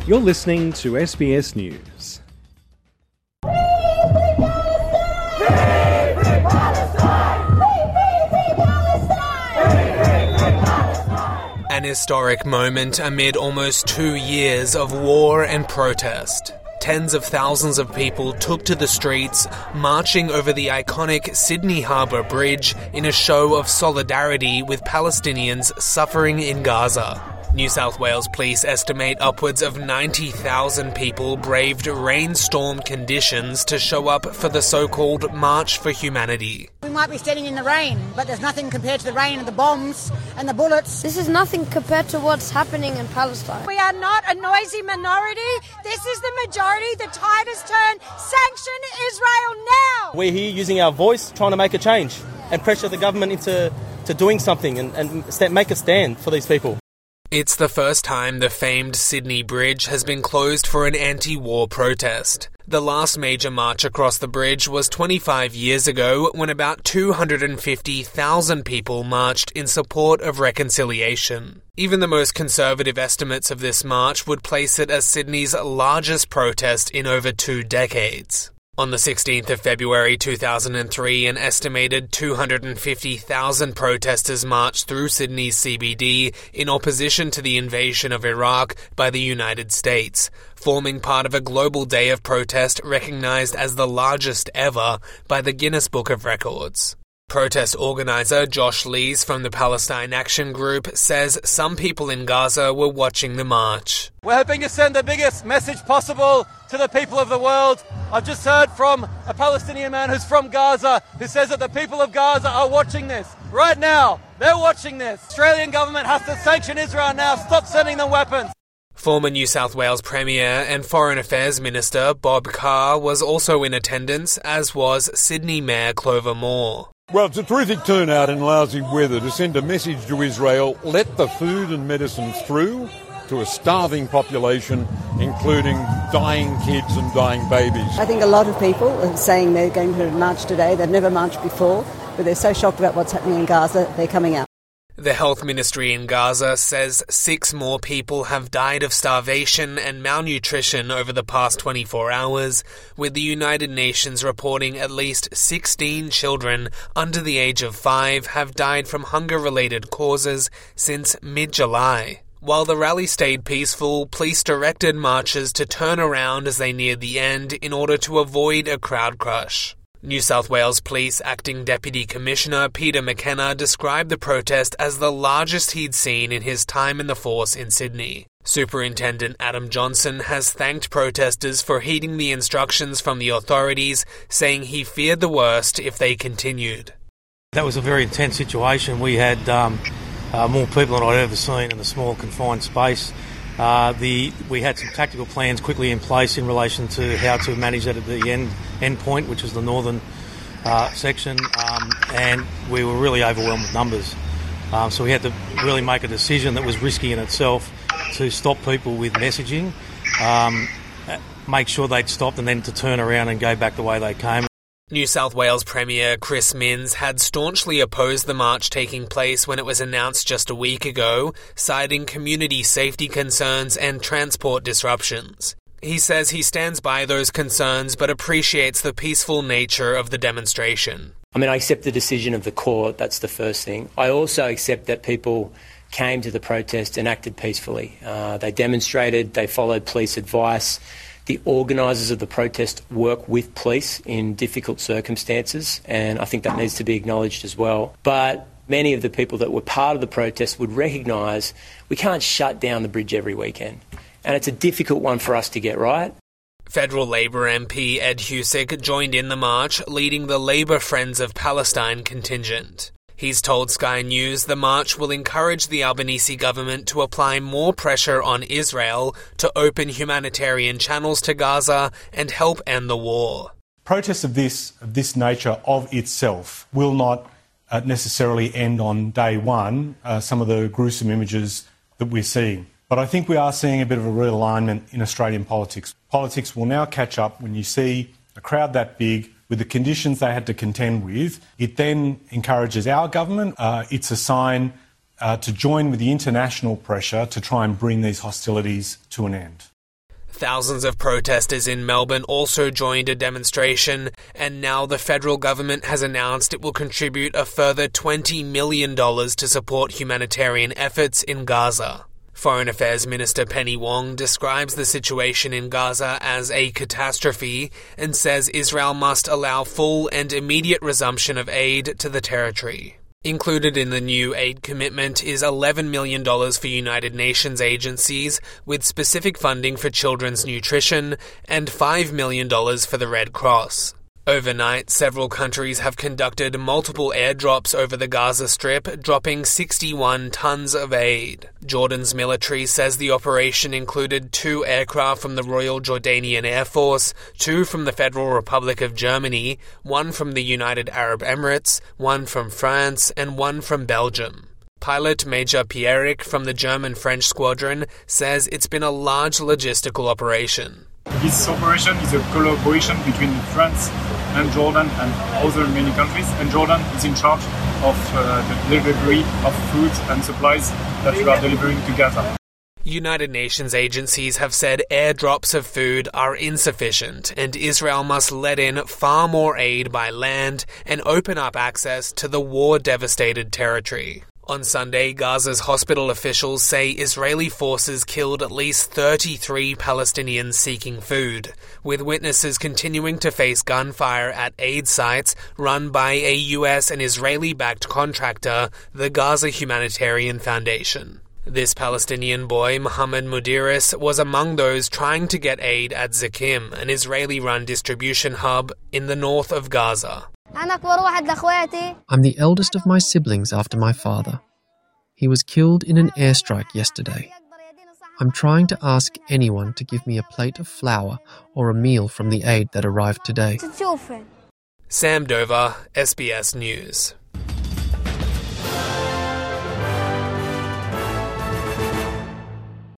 You're listening to SBS News. An historic moment amid almost 2 years of war and protest. Tens of thousands of people took to the streets, marching over the iconic Sydney Harbour Bridge in a show of solidarity with Palestinians suffering in Gaza. New South Wales police estimate upwards of 90,000 people braved rainstorm conditions to show up for the so-called March for Humanity. We might be standing in the rain, but there's nothing compared to the rain and the bombs and the bullets. This is nothing compared to what's happening in Palestine. We are not a noisy minority. This is the majority. The tide has turned. Sanction Israel now! We're here using our voice, trying to make a change and pressure the government into doing something and make a stand for these people. It's the first time the famed Sydney Bridge has been closed for an anti-war protest. The last major march across the bridge was 25 years ago when about 250,000 people marched in support of reconciliation. Even the most conservative estimates of this march would place it as Sydney's largest protest in over 2 decades. On the 16th of February 2003, an estimated 250,000 protesters marched through Sydney's CBD in opposition to the invasion of Iraq by the United States, forming part of a global day of protest recognised as the largest ever by the Guinness Book of Records. Protest organiser Josh Lees from the Palestine Action Group says some people in Gaza were watching the march. We're hoping to send the biggest message possible to the people of the world. I've just heard from a Palestinian man who's from Gaza who says that the people of Gaza are watching this. Right now, they're watching this. Australian government has to sanction Israel now. Stop sending them weapons. Former New South Wales Premier and Foreign Affairs Minister Bob Carr was also in attendance, as was Sydney Mayor Clover Moore. Well, it's a terrific turnout in lousy weather to send a message to Israel: let the food and medicine through to a starving population, including dying kids and dying babies. I think a lot of people are saying they're going to march today. They've never marched before, but they're so shocked about what's happening in Gaza, they're coming out. The health ministry in Gaza says 6 more people have died of starvation and malnutrition over the past 24 hours, with the United Nations reporting at least 16 children under the age of 5 have died from hunger-related causes since mid-July. While the rally stayed peaceful, police directed marchers to turn around as they neared the end in order to avoid a crowd crush. New South Wales Police Acting Deputy Commissioner Peter McKenna described the protest as the largest he'd seen in his time in the force in Sydney. Superintendent Adam Johnson has thanked protesters for heeding the instructions from the authorities, saying he feared the worst if they continued. That was a very intense situation. We had more people than I'd ever seen in a small confined space. We had some tactical plans quickly in place in relation to how to manage that at the end point, which is the northern section, and we were really overwhelmed with numbers. So we had to really make a decision that was risky in itself to stop people with messaging, make sure they'd stopped, and then to turn around and go back the way they came. New South Wales Premier Chris Minns had staunchly opposed the march taking place when it was announced just a week ago, citing community safety concerns and transport disruptions. He says he stands by those concerns but appreciates the peaceful nature of the demonstration. I accept the decision of the court, that's the first thing. I also accept that people came to the protest and acted peacefully. They demonstrated, they followed police advice. The organisers of the protest work with police in difficult circumstances, and I think that needs to be acknowledged as well. But many of the people that were part of the protest would recognise we can't shut down the bridge every weekend, and it's a difficult one for us to get right. Federal Labor MP Ed Husick joined in the march, leading the Labor Friends of Palestine contingent. He's told Sky News the march will encourage the Albanese government to apply more pressure on Israel to open humanitarian channels to Gaza and help end the war. Protests of this nature of itself will not necessarily end on day one, some of the gruesome images that we're seeing. But I think we are seeing a bit of a realignment in Australian politics. Politics will now catch up when you see a crowd that big with the conditions they had to contend with. It then encourages our government. It's a sign to join with the international pressure to try and bring these hostilities to an end. Thousands of protesters in Melbourne also joined a demonstration, and now the federal government has announced it will contribute a further $20 million to support humanitarian efforts in Gaza. Foreign Affairs Minister Penny Wong describes the situation in Gaza as a catastrophe and says Israel must allow full and immediate resumption of aid to the territory. Included in the new aid commitment is $11 million for United Nations agencies, with specific funding for children's nutrition, and $5 million for the Red Cross. Overnight, several countries have conducted multiple airdrops over the Gaza Strip, dropping 61 tons of aid. Jordan's military says the operation included 2 aircraft from the Royal Jordanian Air Force, 2 from the Federal Republic of Germany, 1 from the United Arab Emirates, 1 from France, and 1 from Belgium. Pilot Major Pierrick from the German-French squadron says it's been a large logistical operation. This operation is a collaboration between France and Jordan and other many countries, and Jordan is in charge of the delivery of food and supplies that we are delivering to Gaza. United Nations agencies have said airdrops of food are insufficient, and Israel must let in far more aid by land and open up access to the war-devastated territory. On Sunday, Gaza's hospital officials say Israeli forces killed at least 33 Palestinians seeking food, with witnesses continuing to face gunfire at aid sites run by a US and Israeli-backed contractor, the Gaza Humanitarian Foundation. This Palestinian boy, Mohammed Mudiris, was among those trying to get aid at Zakim, an Israeli-run distribution hub in the north of Gaza. I'm the eldest of my siblings after my father. He was killed in an airstrike yesterday. I'm trying to ask anyone to give me a plate of flour or a meal from the aid that arrived today. Sam Dover, SBS News.